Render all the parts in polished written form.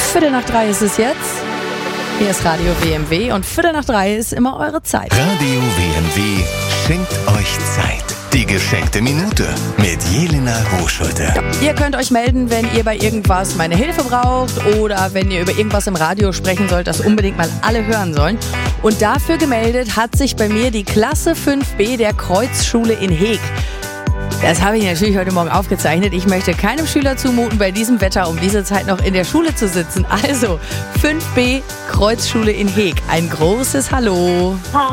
2:45 ist es jetzt. Hier ist Radio WMW und 2:45 ist immer eure Zeit. Radio WMW schenkt euch Zeit. Die geschenkte Minute mit Jelena Rohschulte. Ihr könnt euch melden, wenn ihr bei irgendwas meine Hilfe braucht oder wenn ihr über irgendwas im Radio sprechen sollt, das unbedingt mal alle hören sollen. Und dafür gemeldet hat sich bei mir die Klasse 5b der Kreuzschule in Heeg. Das habe ich natürlich heute Morgen aufgezeichnet. Ich möchte keinem Schüler zumuten, bei diesem Wetter um diese Zeit noch in der Schule zu sitzen. Also 5b Kreuzschule in Heeg. Ein großes Hallo.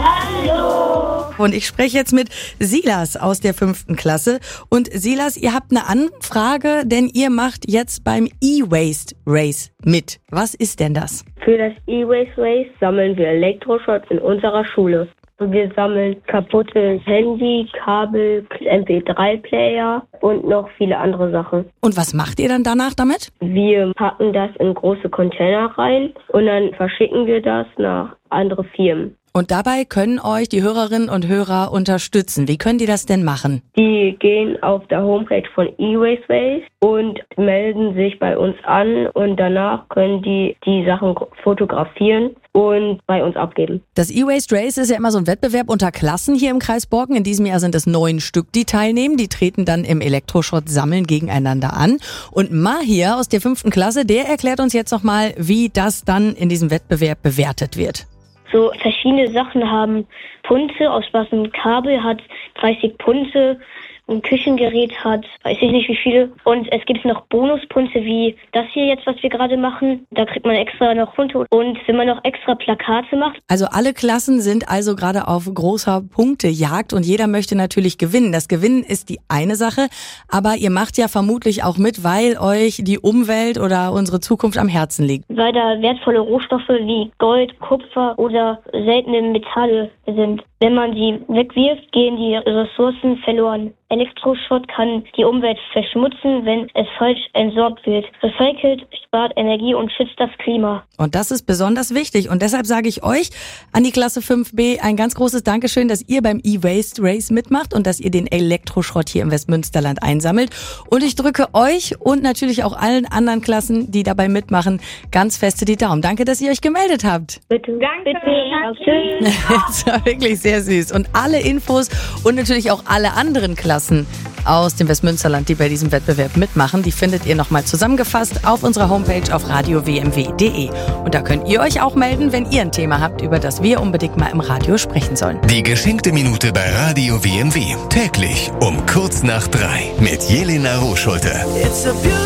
Hallo. Und ich spreche jetzt mit Silas aus der 5. Klasse. Und Silas, ihr habt eine Anfrage, denn ihr macht jetzt beim E-Waste Race mit. Was ist denn das? Für das E-Waste Race sammeln wir Elektroschrott in unserer Schule. Wir sammeln kaputte Handy, Kabel, MP3-Player und noch viele andere Sachen. Und was macht ihr dann danach damit? Wir packen das in große Container rein und dann verschicken wir das nach andere Firmen. Und dabei können euch die Hörerinnen und Hörer unterstützen. Wie können die das denn machen? Die gehen auf der Homepage von E-Waste Race und melden sich bei uns an und danach können die Sachen fotografieren und bei uns abgeben. Das E-Waste Race ist ja immer so ein Wettbewerb unter Klassen hier im Kreis Borken. In diesem Jahr sind es 9 Stück, die teilnehmen. Die treten dann im Elektroschrott sammeln gegeneinander an. Und Mahir aus der 5. Klasse, der erklärt uns jetzt nochmal, wie das dann in diesem Wettbewerb bewertet wird. So verschiedene Sachen haben Punte, aus was ein Kabel hat 30 Punte, ein Küchengerät hat, weiß ich nicht wie viele. Und es gibt noch Bonuspunte wie das hier jetzt, was wir gerade machen. Da kriegt man extra noch Punkte. Und wenn man noch extra Plakate macht. Also alle Klassen sind also gerade auf großer Punktejagd und jeder möchte natürlich gewinnen. Das Gewinnen ist die eine Sache, aber ihr macht ja vermutlich auch mit, weil euch die Umwelt oder unsere Zukunft am Herzen liegt. Weil da wertvolle Rohstoffe wie Gold, Kupfer oder seltene Metalle sind. Wenn man sie wegwirft, gehen die Ressourcen verloren. Elektroschrott kann die Umwelt verschmutzen, wenn es falsch entsorgt wird. Recycelt spart Energie und schützt das Klima. Und das ist besonders wichtig. Und deshalb sage ich euch an die Klasse 5b ein ganz großes Dankeschön, dass ihr beim E-Waste Race mitmacht und dass ihr den Elektroschrott hier im Westmünsterland einsammelt. Und ich drücke euch und natürlich auch allen anderen Klassen, die dabei mitmachen, ganz feste die Daumen. Danke, dass ihr euch gemeldet habt. Bitte. Danke. Bitte. Das war wirklich sehr süß. Und alle Infos und natürlich auch alle anderen Klassen aus dem Westmünsterland, die bei diesem Wettbewerb mitmachen, die findet ihr nochmal zusammengefasst auf unserer Homepage auf radiowmw.de. Und da könnt ihr euch auch melden, wenn ihr ein Thema habt, über das wir unbedingt mal im Radio sprechen sollen. Die geschenkte Minute bei Radio WMW. Täglich um kurz nach 3 mit Jelena Rohschulte.